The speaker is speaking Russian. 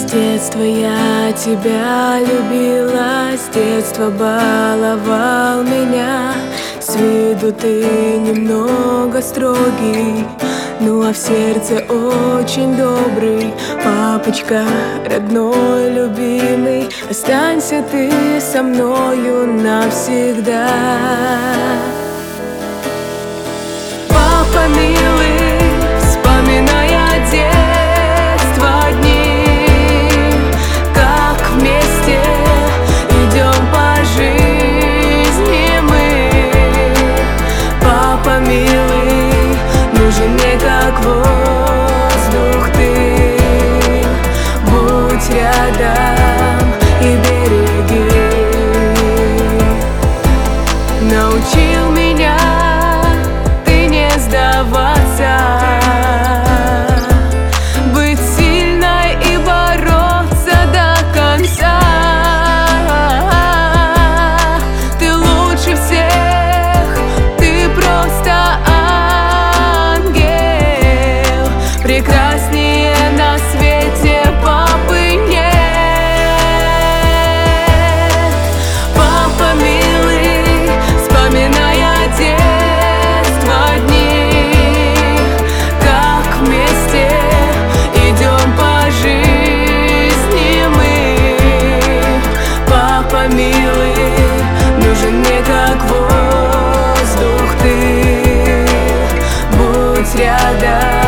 детства я тебя любила, с детства баловал меня. С виду ты немного строгий, ну а в сердце очень добрый. Папочка, родной, любимый, останься ты со мною навсегда. Папа милый, вспоминая детство дни, как вместе идем по жизни мы. Папа милый, нужен мне как воздух ты. Будь рядом и береги. Научил меня ты не сдаваться, быть сильной и бороться до конца. Ты лучше всех, ты просто ангел. Прекраснее на свете папы нет. Папа милый, вспоминая детство дни, как вместе идем по жизни мы. Папа милый, нужен мне как воздух ты. Будь рядом